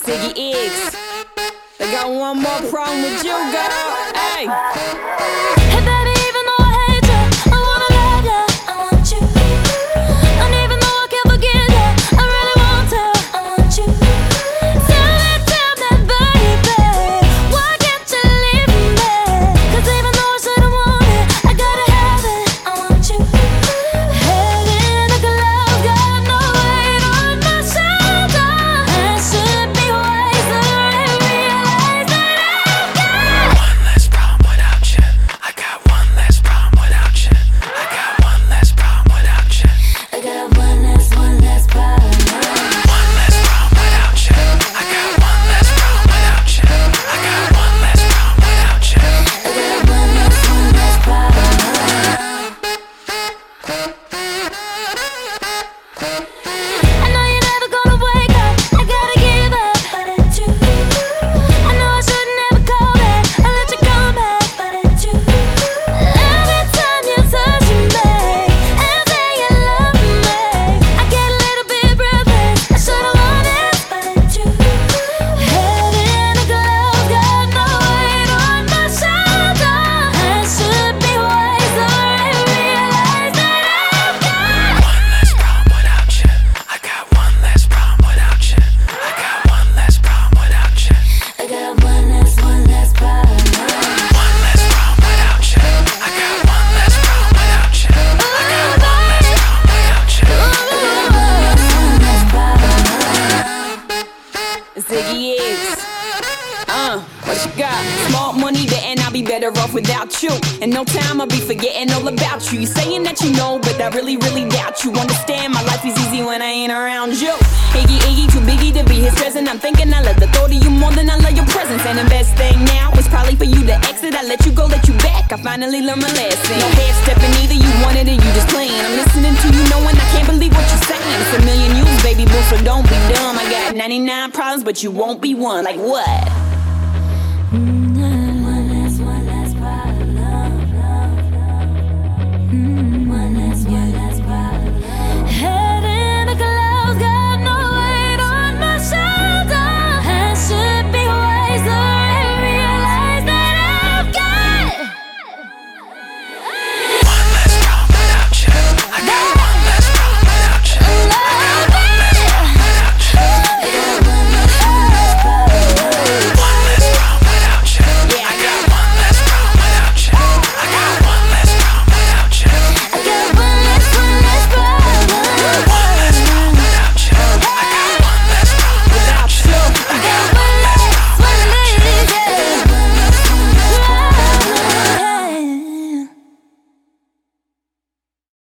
Ziggy X. They got one more problem with you, girl. Hey. Hey baby, even though I hate you, I wanna love you, I want you. And even though I can't forget you, I really want to, I want you. Tell me, baby, why can't you leave me? 'Cause even though I shouldn't want it, I gotta have it, I want you. Heaven like a love, got no weight on my shoulder. I should be wiser and realize that I've got one less problem without you. I got one less problem without you. I got one less problem without you. I got one less problem. One less problem without you. I got one less problem without you. I got one less problem without you. I got one less problem. I know you're never gonna wake up, I gotta give up, but it's you. I know I shouldn't ever call back, I let you come back, but it's you. Every time you touch me and say you love me, I get a little bit breathless, I should've wanted it, but it's you. Heaven like a love, got no weight on my shoulder. I should be wiser and realize that I've got One less problem without you. I got one less problem without you. I got one less problem without you. I got one less problem. One less problem without you. I got one less problem without you. I got one less problem without you. Ziggy X. What you got? Small money there and I'll be better off without you. In no time I'll be forgetting all about you. You saying that you know, but I really, really doubt you. Understand my life is easy when I ain't around you. Iggy, too biggie to be his present. I'm thinking I love the thought of you more than I love your presence. And the best thing now is probably for you to exit. I let you go, let you back. I finally learned my lesson. No half stepping either, you wanted it, you just playing. I'm listening to you knowing I can't believe what you're saying. It's a million yous, baby boo, so don't be dumb. I got 99 problems, but you won't be one. Like what?